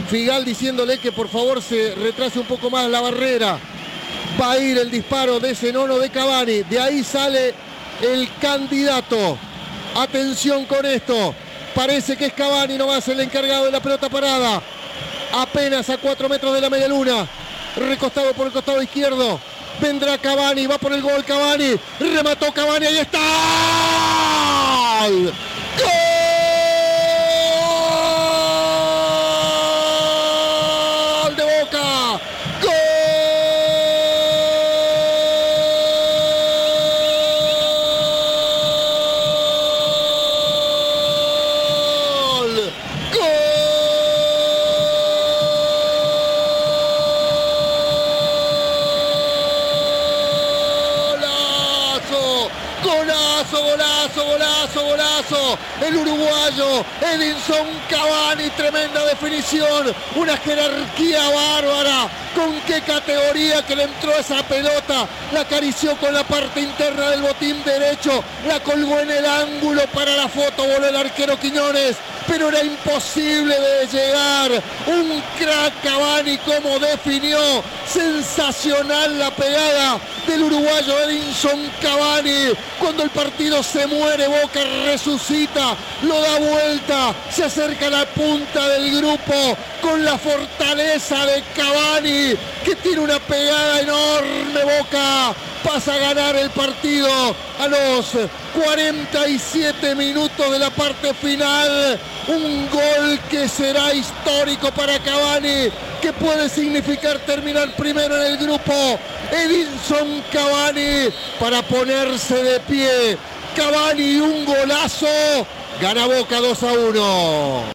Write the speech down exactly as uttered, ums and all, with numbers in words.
Figal diciéndole que por favor se retrase un poco más la barrera. Va a ir el disparo de Zenono de Cavani. De ahí sale el candidato. Atención con esto. Parece que es Cavani nomás el encargado de la pelota parada. Apenas a cuatro metros de la media luna. Recostado por el costado izquierdo. Vendrá Cavani, va por el gol Cavani. Remató Cavani, ahí está. ¡Gol! ¡Gol de Boca! ¡Gol! Golazo, golazo, golazo, golazo. El uruguayo Edinson Cavani, tremenda definición, una jerarquía bárbara. Con qué categoría que le entró esa pelota, la acarició con la parte interna del botín derecho, la colgó en el ángulo para la foto, voló el arquero Quiñones, pero era imposible de llegar. Un crack Cavani, como definió, sensacional la pegada del uruguayo Edinson Cavani. Cuando el partido se muere, Boca resucita, lo da vuelta, se acerca a la punta del grupo con la fortaleza de Cavani, que tiene una pegada enorme. Boca pasa a ganar el partido a los cuarenta y siete minutos de la parte final. Un gol que será histórico para Cavani, que puede significar terminar primero en el grupo. Edinson Cavani para ponerse de pie. Cavani, un golazo. Gana Boca dos a uno.